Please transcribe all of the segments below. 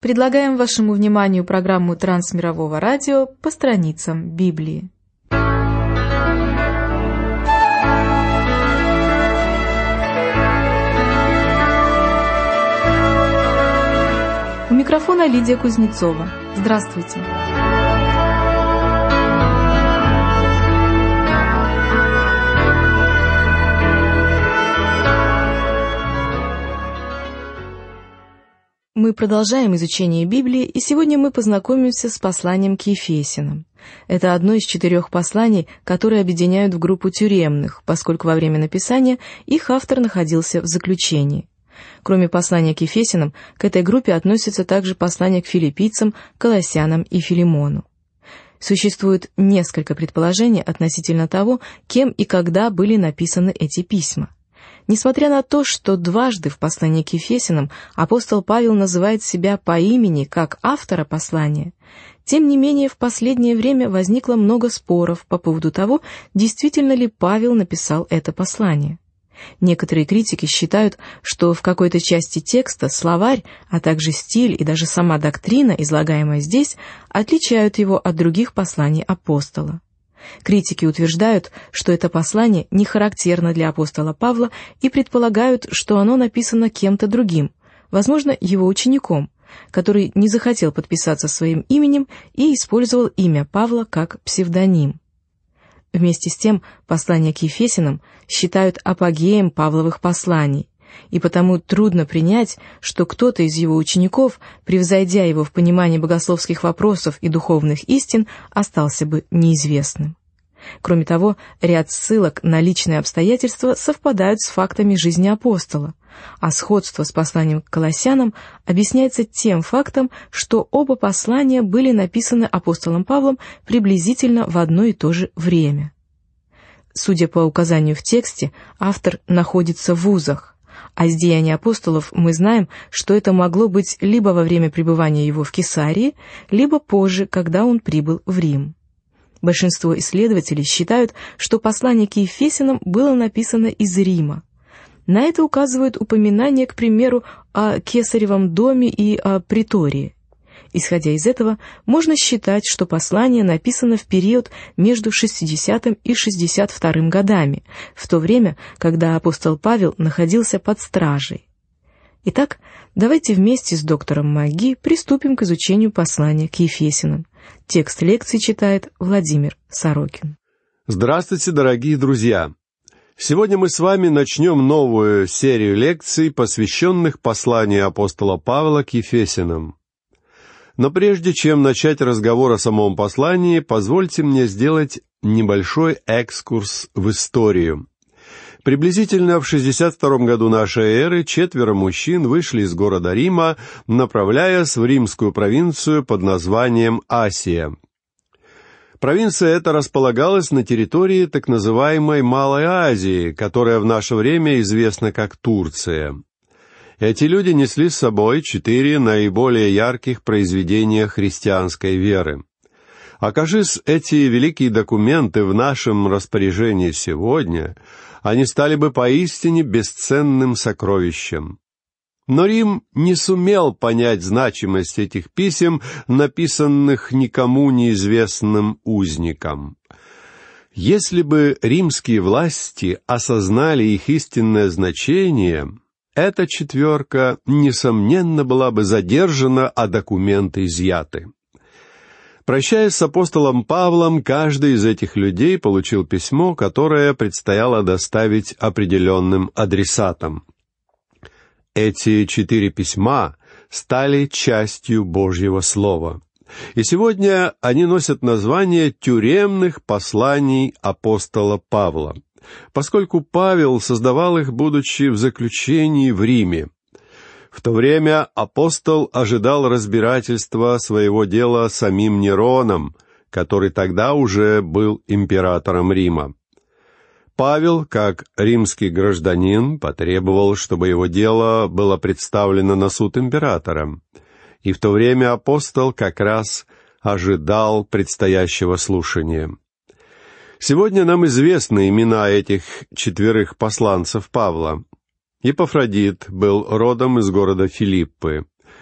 Предлагаем вашему вниманию программу Трансмирового радио «По страницам Библии». У микрофона Лидия Кузнецова. Здравствуйте! Мы продолжаем изучение Библии, и сегодня мы познакомимся с посланием к Ефесянам. Это одно из 4 посланий, которые объединяют в группу тюремных, поскольку во время написания их автор находился в заключении. Кроме послания к Ефесянам, к этой группе относятся также послания к филиппийцам, Колоссянам и Филимону. Существует несколько предположений относительно того, кем и когда были написаны эти письма. Несмотря на то, что дважды в послании к Ефесянам апостол Павел называет себя по имени как автора послания, тем не менее в последнее время возникло много споров по поводу того, действительно ли Павел написал это послание. Некоторые критики считают, что в какой-то части текста словарь, а также стиль и даже сама доктрина, излагаемая здесь, отличают его от других посланий апостола. Критики утверждают, что это послание не характерно для апостола Павла и предполагают, что оно написано кем-то другим, возможно, его учеником, который не захотел подписаться своим именем и использовал имя Павла как псевдоним. Вместе с тем, послание к Ефесянам считают апогеем Павловых посланий, и потому трудно принять, что кто-то из его учеников, превзойдя его в понимании богословских вопросов и духовных истин, остался бы неизвестным. Кроме того, ряд ссылок на личные обстоятельства совпадают с фактами жизни апостола, а сходство с посланием к Колоссянам объясняется тем фактом, что оба послания были написаны апостолом Павлом приблизительно в одно и то же время. Судя по указанию в тексте, автор находится в Узах, а из Деяний апостолов мы знаем, что это могло быть либо во время пребывания его в Кесарии, либо позже, когда он прибыл в Рим. Большинство исследователей считают, что послание к Ефесянам было написано из Рима. На это указывают упоминания, к примеру, о Кесаревом доме и о притории. Исходя из этого, можно считать, что послание написано в период между 60 и 62 годами, в то время, когда апостол Павел находился под стражей. Итак, давайте вместе с доктором Маги приступим к изучению послания к Ефесянам. Текст лекции читает Владимир Сорокин. Здравствуйте, дорогие друзья! Сегодня мы с вами начнем новую серию лекций, посвященных посланию апостола Павла к Ефесянам. Но прежде чем начать разговор о самом послании, позвольте мне сделать небольшой экскурс в историю. Приблизительно в 62 году нашей эры 4 мужчин вышли из города Рима, направляясь в римскую провинцию под названием Асия. Провинция эта располагалась на территории так называемой Малой Азии, которая в наше время известна как Турция. Эти люди несли с собой 4 наиболее ярких произведения христианской веры. Окажись эти великие документы в нашем распоряжении сегодня, они стали бы поистине бесценным сокровищем. Но Рим не сумел понять значимость этих писем, написанных никому неизвестным узникам. Если бы римские власти осознали их истинное значение, эта 4, несомненно, была бы задержана, а документы изъяты. Прощаясь с апостолом Павлом, каждый из этих людей получил письмо, которое предстояло доставить определенным адресатам. Эти 4 письма стали частью Божьего Слова. И сегодня они носят название «Тюремных посланий апостола Павла», поскольку Павел создавал их, будучи в заключении в Риме. В то время апостол ожидал разбирательства своего дела самим Нероном, который тогда уже был императором Рима. Павел, как римский гражданин, потребовал, чтобы его дело было представлено на суд императора. И в то время апостол как раз ожидал предстоящего слушания. Сегодня нам известны имена этих 4 посланцев Павла. Епафродит был родом из города Филиппы.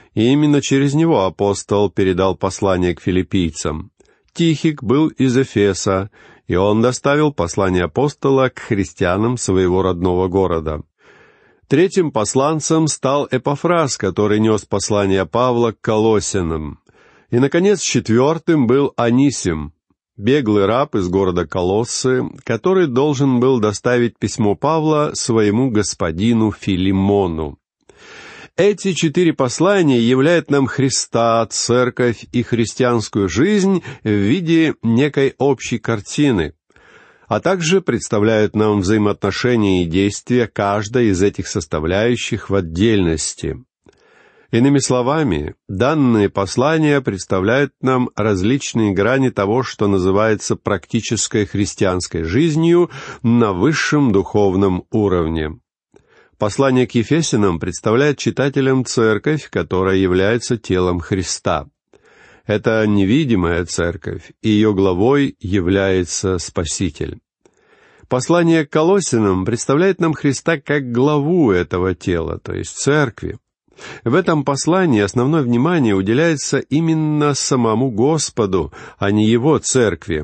и именно через него апостол передал послание к филиппийцам. Тихик был из Эфеса, и он доставил послание апостола к христианам своего родного города. Третьим посланцем стал Эпафрас, который нес послание Павла к Колоссянам. И, наконец, четвертым был Анисим, беглый раб из города Колоссы, который должен был доставить письмо Павла своему господину Филимону. Эти 4 послания являют нам Христа, церковь и христианскую жизнь в виде некой общей картины, а также представляют нам взаимоотношения и действия каждой из этих составляющих в отдельности. Иными словами, данные послания представляют нам различные грани того, что называется практической христианской жизнью на высшем духовном уровне. Послание к Ефесянам представляет читателям церковь, которая является телом Христа. Это невидимая церковь, и ее главой является Спаситель. Послание к Колоссянам представляет нам Христа как главу этого тела, то есть церкви. В этом послании основное внимание уделяется именно самому Господу, а не Его церкви.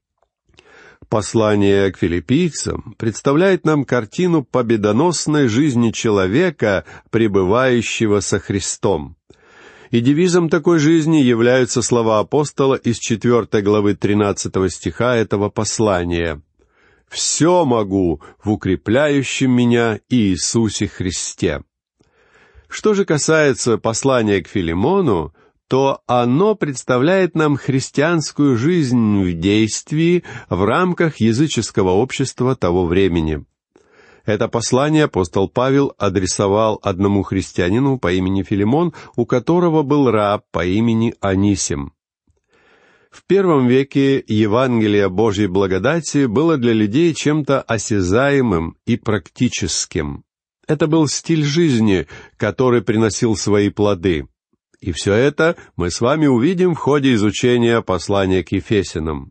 Послание к филиппийцам представляет нам картину победоносной жизни человека, пребывающего со Христом. И девизом такой жизни являются слова апостола из 4 главы 13 стиха этого послания: «Все могу в укрепляющем меня Иисусе Христе». Что же касается послания к Филимону, то оно представляет нам христианскую жизнь в действии в рамках языческого общества того времени. Это послание апостол Павел адресовал одному христианину по имени Филимон, у которого был раб по имени Анисим. В I веке Евангелие Божьей благодати было для людей чем-то осязаемым и практическим. Это был стиль жизни, который приносил свои плоды. И все это мы с вами увидим в ходе изучения послания к Ефесянам.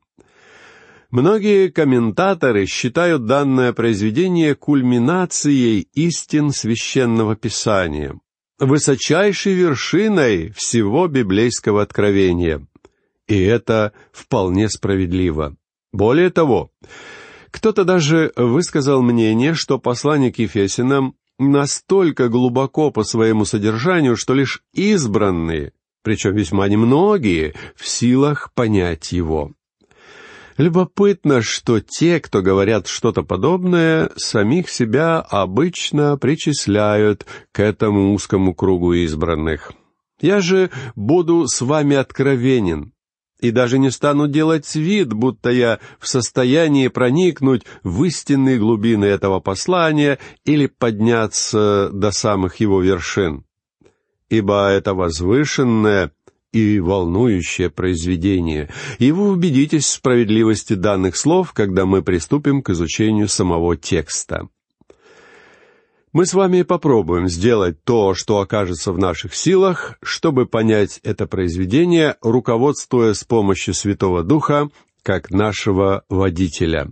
Многие комментаторы считают данное произведение кульминацией истин Священного Писания, высочайшей вершиной всего библейского откровения. И это вполне справедливо. Более того, кто-то даже высказал мнение, что послание к Ефесянам настолько глубоко по своему содержанию, что лишь избранные, причем весьма немногие, в силах понять его. Любопытно, что те, кто говорят что-то подобное, самих себя обычно причисляют к этому узкому кругу избранных. Я же буду с вами откровенен, и даже не стану делать вид, будто я в состоянии проникнуть в истинные глубины этого послания или подняться до самых его вершин. Ибо это возвышенное и волнующее произведение, и вы убедитесь в справедливости данных слов, когда мы приступим к изучению самого текста. Мы с вами попробуем сделать то, что окажется в наших силах, чтобы понять это произведение, руководствуясь с помощью Святого Духа, как нашего водителя.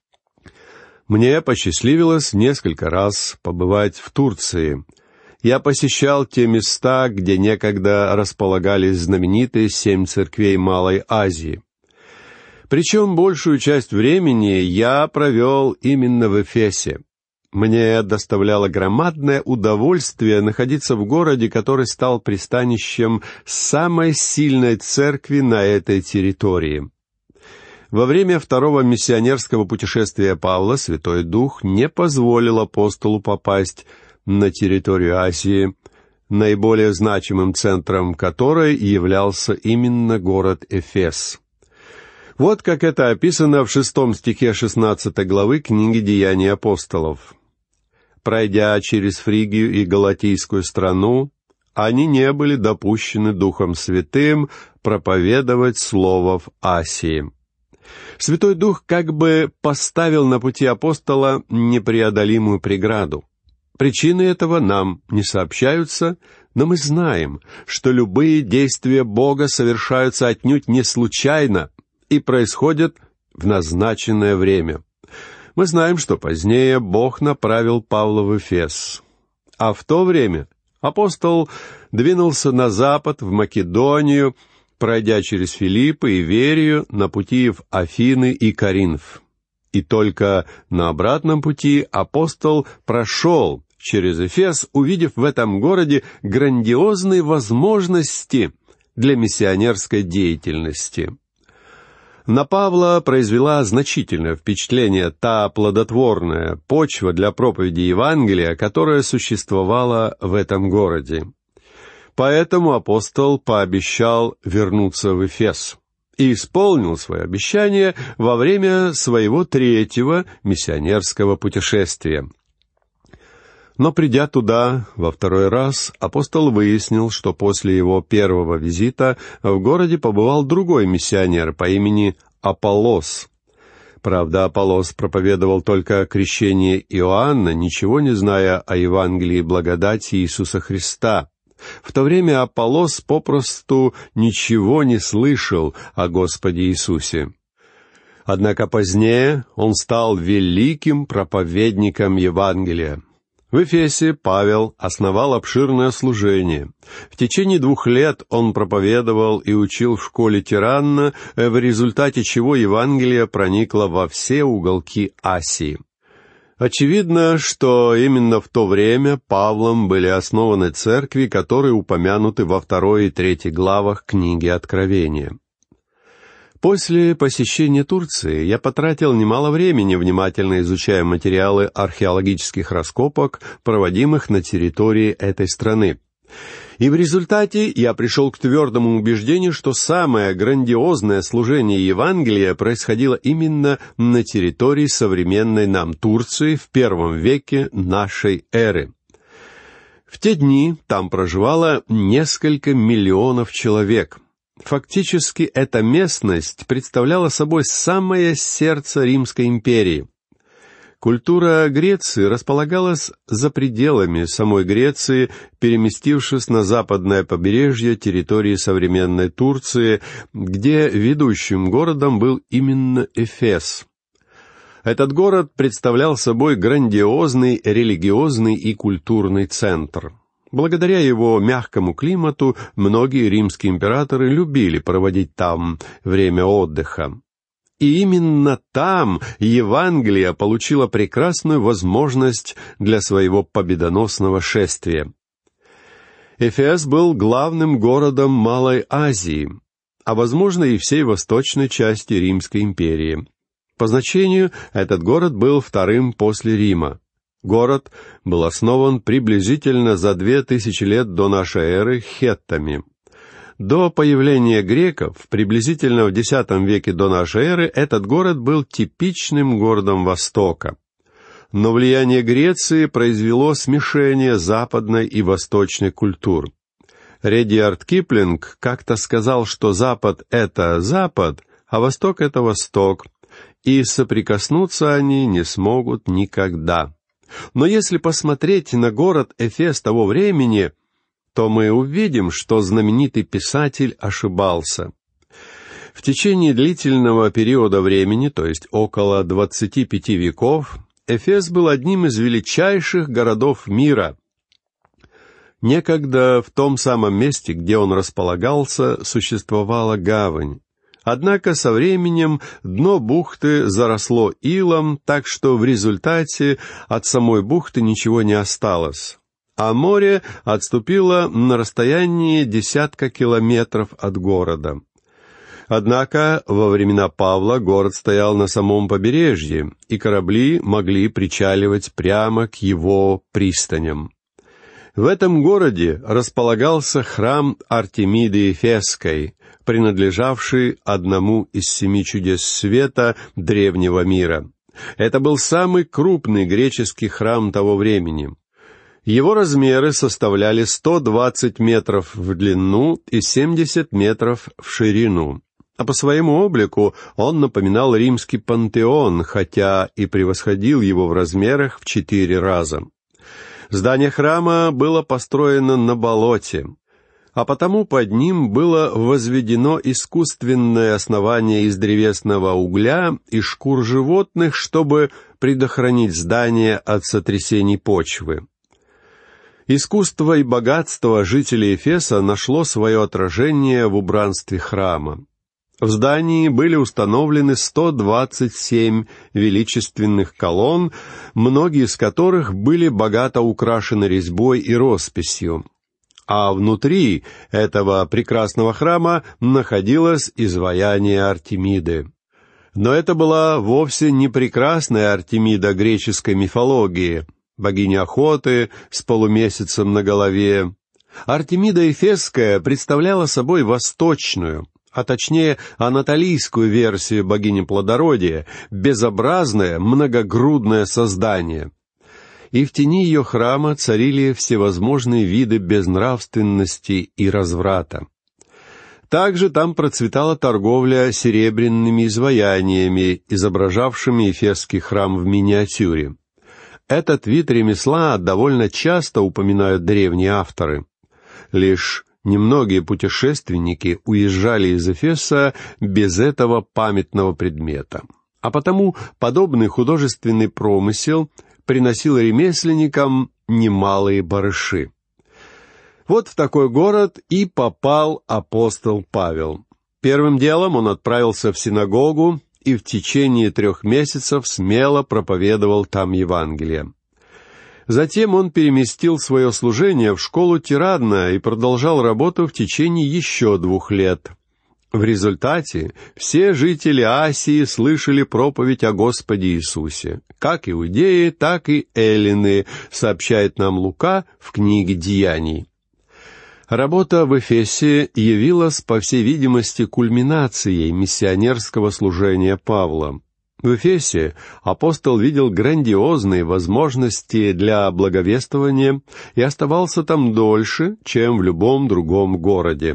Мне посчастливилось несколько раз побывать в Турции. Я посещал те места, где некогда располагались знаменитые 7 церквей Малой Азии. Причем большую часть времени я провел именно в Эфесе. Мне доставляло громадное удовольствие находиться в городе, который стал пристанищем самой сильной церкви на этой территории. Во время второго миссионерского путешествия Павла Святой Дух не позволил апостолу попасть на территорию Азии, наиболее значимым центром которой являлся именно город Эфес. Вот как это описано в 6 стихе 16 главы книги «Деяний апостолов». «Пройдя через Фригию и Галатийскую страну, они не были допущены Духом Святым проповедовать слово в Асии». Святой Дух как бы поставил на пути апостола непреодолимую преграду. Причины этого нам не сообщаются, но мы знаем, что любые действия Бога совершаются отнюдь не случайно и происходят в назначенное время. Мы знаем, что позднее Бог направил Павла в Эфес, а в то время Апостол двинулся на запад, в Македонию, пройдя через Филиппы и Верию на пути в Афины и Коринф. И только на обратном пути апостол прошел через Эфес, увидев в этом городе грандиозные возможности для миссионерской деятельности. На Павла произвела значительное впечатление та плодотворная почва для проповеди Евангелия, которая существовала в этом городе. Поэтому апостол пообещал вернуться в Эфес и исполнил свое обещание во время своего 3-го миссионерского путешествия. Но придя туда во 2-й раз, апостол выяснил, что после его 1-го визита в городе побывал другой миссионер по имени Аполлос. Правда, Аполлос проповедовал только крещение Иоанна, ничего не зная о Евангелии благодати Иисуса Христа. В то время Аполлос попросту ничего не слышал о Господе Иисусе. Однако позднее он стал великим проповедником Евангелия. В Эфесе Павел основал обширное служение. В течение 2 лет он проповедовал и учил в школе Тиранна, в результате чего Евангелие проникло во все уголки Асии. Очевидно, что именно в то время Павлом были основаны церкви, которые упомянуты во 2 и 3 главах книги Откровения. После посещения Турции я потратил немало времени, внимательно изучая материалы археологических раскопок, проводимых на территории этой страны. И в результате я пришел к твердому убеждению, что самое грандиозное служение Евангелия происходило именно на территории современной нам Турции в 1 веке нашей эры. В те дни там проживало несколько миллионов человек. Фактически эта местность представляла собой самое сердце Римской империи. Культура Греции располагалась за пределами самой Греции, переместившись на западное побережье территории современной Турции, где ведущим городом был именно Эфес. Этот город представлял собой грандиозный религиозный и культурный центр. Благодаря его мягкому климату многие римские императоры любили проводить там время отдыха. И именно там Евангелие получило прекрасную возможность для своего победоносного шествия. Эфес был главным городом Малой Азии, а, возможно, и всей восточной части Римской империи. По значению этот город был 2-м после Рима. Город был основан приблизительно за 2000 лет до нашей эры хеттами. До появления греков, приблизительно в X веке до нашей эры, этот город был типичным городом Востока. Но влияние Греции произвело смешение западной и восточной культур. Редьярд Киплинг как-то сказал, что Запад — это Запад, а Восток — это Восток, и соприкоснуться они не смогут никогда. Но если посмотреть на город Эфес того времени, то мы увидим, что знаменитый писатель ошибался. В течение длительного периода времени, то есть около 25 веков, Эфес был одним из величайших городов мира. Некогда в том самом месте, где он располагался, существовала гавань. Однако со временем дно бухты заросло илом, так что в результате от самой бухты ничего не осталось, а море отступило на расстояние десятка километров от города. Однако во времена Павла город стоял на самом побережье, и корабли могли причаливать прямо к его пристаням. В этом городе располагался храм Артемиды Эфесской, принадлежавший одному из 7 чудес света древнего мира. Это был самый крупный греческий храм того времени. Его размеры составляли 120 метров в длину и 70 метров в ширину. А по своему облику он напоминал римский пантеон, хотя и превосходил его в размерах в 4 раза. Здание храма было построено на болоте, а потому под ним было возведено искусственное основание из древесного угля и шкур животных, чтобы предохранить здание от сотрясений почвы. Искусство и богатство жителей Эфеса нашло свое отражение в убранстве храма. В здании были установлены 127 величественных колонн, многие из которых были богато украшены резьбой и росписью. А внутри этого прекрасного храма находилось изваяние Артемиды. Но это была вовсе не прекрасная Артемида греческой мифологии, богиня охоты с полумесяцем на голове. Артемида Эфесская представляла собой восточную, а точнее анатолийскую версию богини плодородия, безобразное, многогрудное создание. И в тени ее храма царили всевозможные виды безнравственности и разврата. Также там процветала торговля серебряными изваяниями, изображавшими Эфесский храм в миниатюре. Этот вид ремесла довольно часто упоминают древние авторы. Лишь немногие путешественники уезжали из Эфеса без этого памятного предмета. А потому подобный художественный промысел приносил ремесленникам немалые барыши. Вот в такой город и попал апостол Павел. Первым делом он отправился в синагогу и в течение 3 месяцев смело проповедовал там Евангелие. Затем он переместил свое служение в школу Тиранна и продолжал работу в течение еще 2 лет. В результате все жители Асии слышали проповедь о Господе Иисусе, как иудеи, так и эллины, сообщает нам Лука в книге «Деяний». Работа в Эфесе явилась, по всей видимости, кульминацией миссионерского служения Павла. В Эфесе апостол видел грандиозные возможности для благовествования и оставался там дольше, чем в любом другом городе.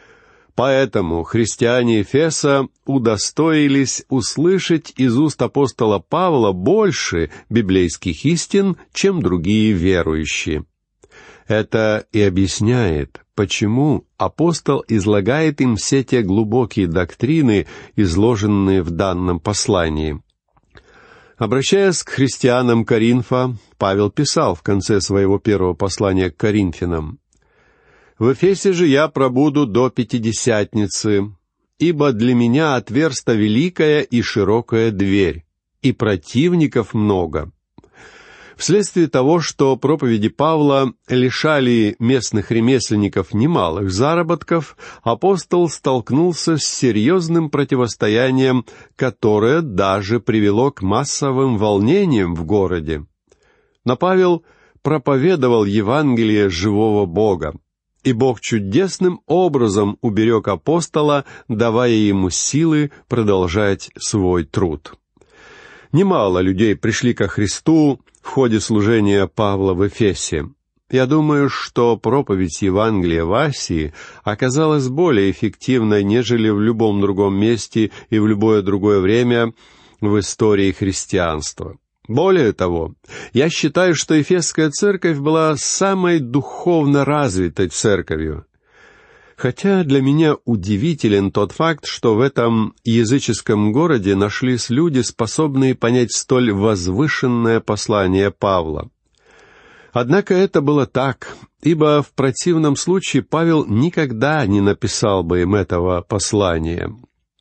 Поэтому христиане Эфеса удостоились услышать из уст апостола Павла больше библейских истин, чем другие верующие. Это и объясняет, почему апостол излагает им все те глубокие доктрины, изложенные в данном послании. Обращаясь к христианам Коринфа, Павел писал в конце своего первого послания к Коринфянам: «В Эфесе же я пробуду до Пятидесятницы, ибо для меня отверста великая и широкая дверь, и противников много». Вследствие того, что проповеди Павла лишали местных ремесленников немалых заработков, апостол столкнулся с серьезным противостоянием, которое даже привело к массовым волнениям в городе. Но Павел проповедовал Евангелие живого Бога, и Бог чудесным образом уберег апостола, давая ему силы продолжать свой труд. Немало людей пришли ко Христу в ходе служения Павла в Эфесе. Я думаю, что проповедь Евангелия в Асии оказалась более эффективной, нежели в любом другом месте и в любое другое время в истории христианства. Более того, я считаю, что Эфесская церковь была самой духовно развитой церковью. Хотя для меня удивителен тот факт, что в этом языческом городе нашлись люди, способные понять столь возвышенное послание Павла. Однако это было так, ибо в противном случае Павел никогда не написал бы им этого послания.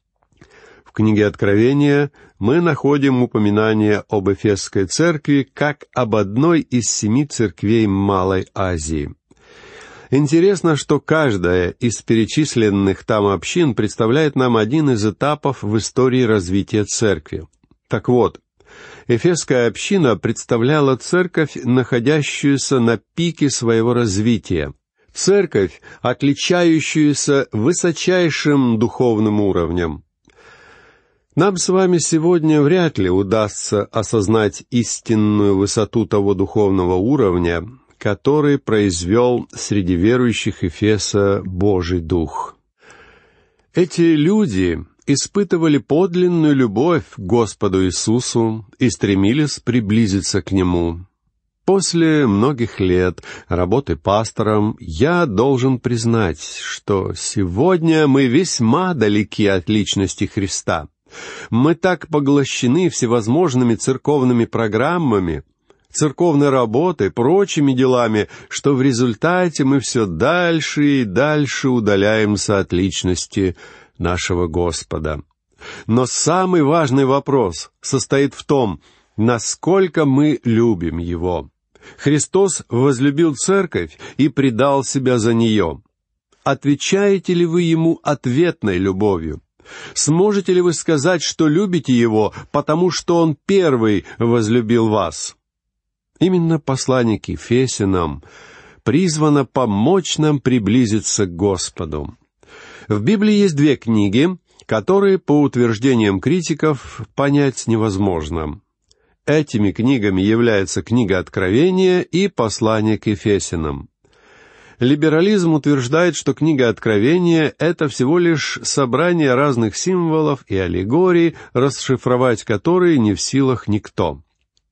В книге Откровения мы находим упоминание об Эфесской церкви как об одной из 7 церквей Малой Азии. Интересно, что каждая из перечисленных там общин представляет нам один из этапов в истории развития церкви. Так вот, Эфесская община представляла церковь, находящуюся на пике своего развития. Церковь, отличающуюся высочайшим духовным уровнем. Нам с вами сегодня вряд ли удастся осознать истинную высоту того духовного уровня, который произвел среди верующих Эфеса Божий Дух. Эти люди испытывали подлинную любовь к Господу Иисусу и стремились приблизиться к Нему. После многих лет работы пастором я должен признать, что сегодня мы весьма далеки от личности Христа. Мы так поглощены всевозможными церковными программами, церковной работой, прочими делами, что в результате мы все дальше и дальше удаляемся от личности нашего Господа. Но самый важный вопрос состоит в том, насколько мы любим Его. Христос возлюбил церковь и предал себя за нее. Отвечаете ли вы Ему ответной любовью? Сможете ли вы сказать, что любите Его, потому что Он первый возлюбил вас? Именно послание к Ефесянам призвано помочь нам приблизиться к Господу. В Библии есть две книги, которые, по утверждениям критиков, понять невозможно. Этими книгами являются книга Откровения и послание к Ефесянам. Либерализм утверждает, что книга Откровения — это всего лишь собрание разных символов и аллегорий, расшифровать которые не в силах никто.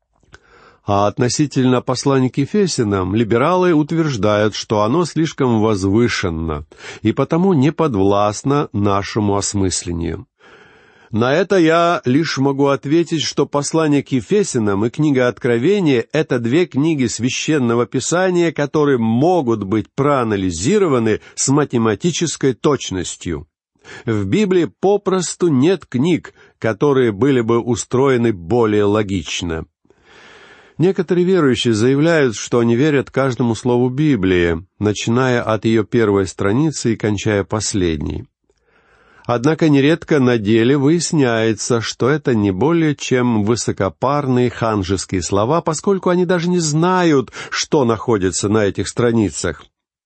А относительно послания к Ефесянам либералы утверждают, что оно слишком возвышенно и потому не подвластно нашему осмыслению. На это я лишь могу ответить, что послание к Ефесянам и книга Откровения — это две книги Священного Писания, которые могут быть проанализированы с математической точностью. В Библии попросту нет книг, которые были бы устроены более логично. Некоторые верующие заявляют, что они верят каждому слову Библии, начиная от ее первой страницы и кончая последней. Однако нередко на деле выясняется, что это не более чем высокопарные ханжеские слова, поскольку они даже не знают, что находится на этих страницах.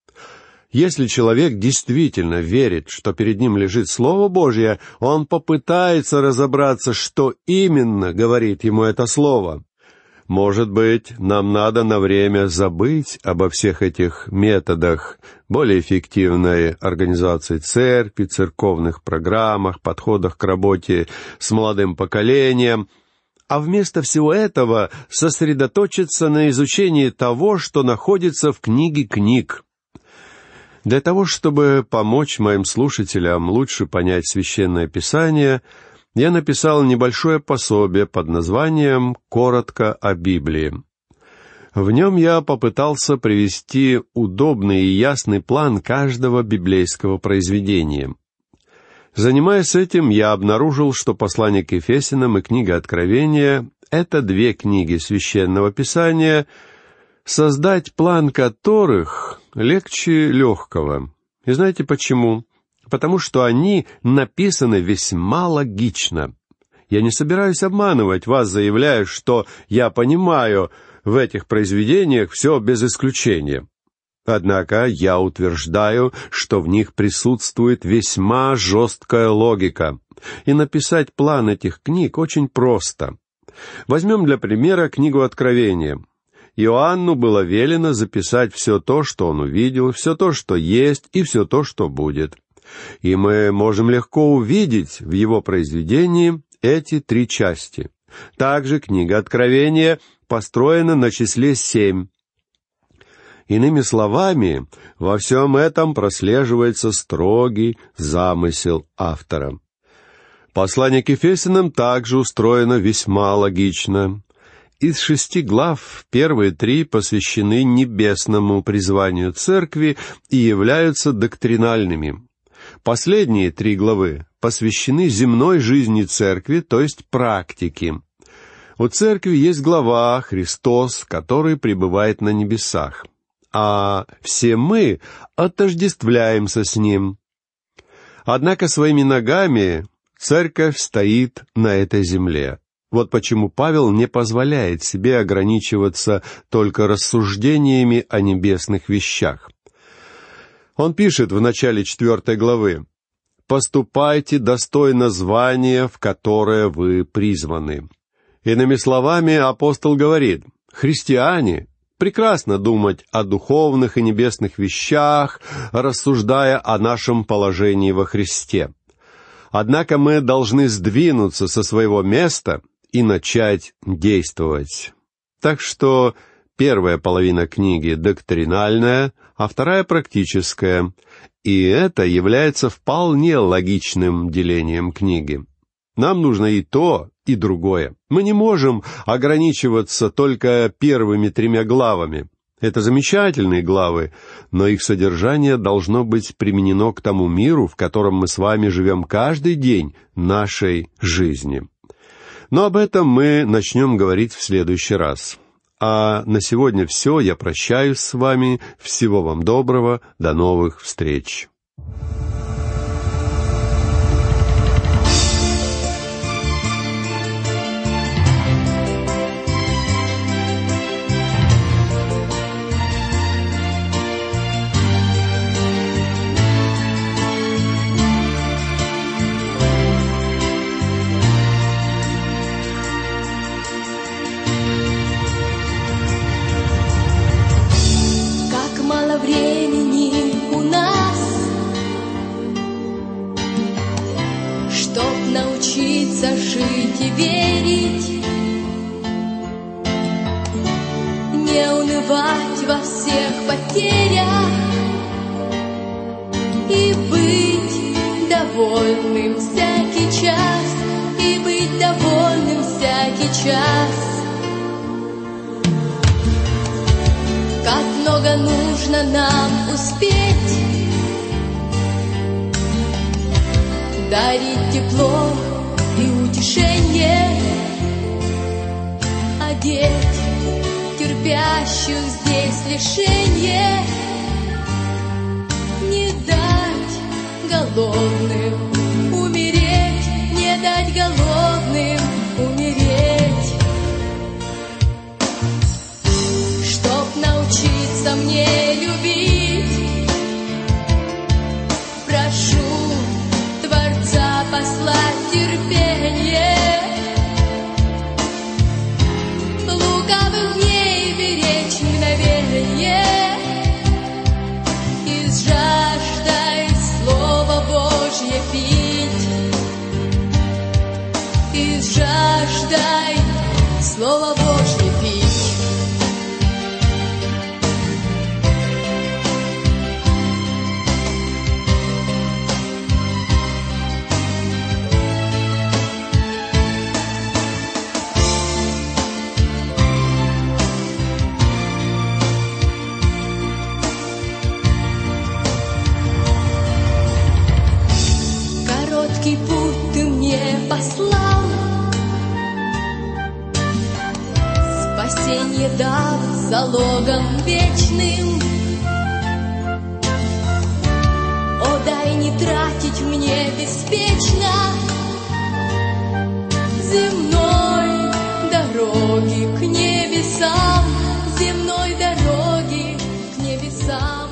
Если человек действительно верит, что перед ним лежит Слово Божье, он попытается разобраться, что именно говорит ему это Слово. Может быть, нам надо на время забыть обо всех этих методах более эффективной организации церкви, церковных программах, подходах к работе с молодым поколением, а вместо всего этого сосредоточиться на изучении того, что находится в книге книг. Для того, чтобы помочь моим слушателям лучше понять Священное Писание, я написал небольшое пособие под названием «Коротко о Библии». В нем я попытался привести удобный и ясный план каждого библейского произведения. Занимаясь этим, я обнаружил, что послание к Ефесянам и книга Откровения — это две книги Священного Писания, создать план которых легче легкого. И знаете почему? Потому что они написаны весьма логично. Я не собираюсь обманывать вас, заявляя, что я понимаю в этих произведениях все без исключения. Однако я утверждаю, что в них присутствует весьма жесткая логика. И написать план этих книг очень просто. Возьмем для примера книгу Откровения. Иоанну было велено записать все то, что он увидел, все то, что есть, и все то, что будет. И мы можем легко увидеть в его произведении эти три части. Также книга Откровения построена на числе 7. Иными словами, во всем этом прослеживается строгий замысел автора. Послание к Ефесянам также устроено весьма логично. Из 6 глав первые 3 посвящены небесному призванию церкви и являются доктринальными. Последние 3 главы посвящены земной жизни церкви, то есть практике. У церкви есть глава Христос, который пребывает на небесах, а все мы отождествляемся с Ним. Однако своими ногами церковь стоит на этой земле. Вот почему Павел не позволяет себе ограничиваться только рассуждениями о небесных вещах. Он пишет в начале 4 главы: «Поступайте достойно звания, в которое вы призваны». Иными словами, апостол говорит: христиане прекрасно думать о духовных и небесных вещах, рассуждая о нашем положении во Христе. Однако мы должны сдвинуться со своего места и начать действовать. Так что первая половина книги доктринальная, а вторая практическая, и это является вполне логичным делением книги. Нам нужно и то, и другое. Мы не можем ограничиваться только первыми 3 главами. Это замечательные главы, но их содержание должно быть применено к тому миру, в котором мы с вами живем каждый день нашей жизни. Но об этом мы начнем говорить в следующий раз. А на сегодня все. Я прощаюсь с вами. Всего вам доброго. До новых встреч. Времени у нас, чтоб научиться жить и верить, не унывать во всех потерях и быть довольным всякий час, и быть довольным всякий час. Как много нужно нам успеть дарить тепло и утешение, одеть терпящих здесь лишение, не дать голодным умереть, не дать голодным умереть. Научиться мне любить, прошу Творца послать терпение, лукавых дней беречь мгновенье, и с жаждой Слово Божье пить, и с жаждой Слово Божье пить. Короткий путь ты мне послал, спасенье дал залогом вечным. О, дай не тратить мне беспечно земной дороги к небесам, земной дороги к небесам.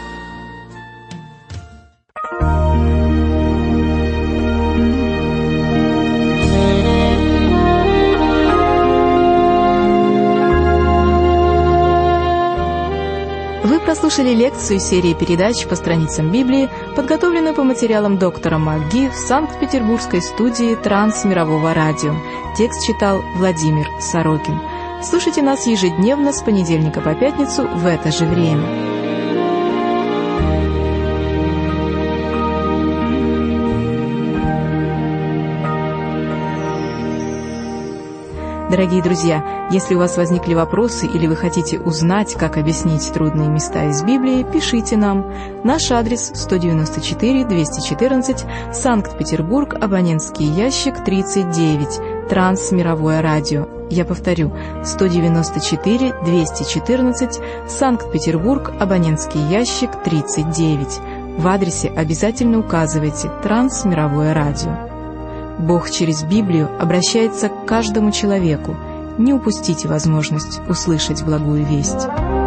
Вы прослушали лекцию серии передач по страницам Библии, подготовленную по материалам доктора МакГи в Санкт-Петербургской студии Трансмирового радио. Текст читал Владимир Сорокин. Слушайте нас ежедневно с понедельника по пятницу в это же время. Дорогие друзья, если у вас возникли вопросы или вы хотите узнать, как объяснить трудные места из Библии, пишите нам. Наш адрес 194-214, Санкт-Петербург, абонентский ящик 39, Трансмировое радио. Я повторю, 194-214, Санкт-Петербург, абонентский ящик 39. В адресе обязательно указывайте «Трансмировое радио». Бог через Библию обращается к каждому человеку. Не упустите возможность услышать благую весть.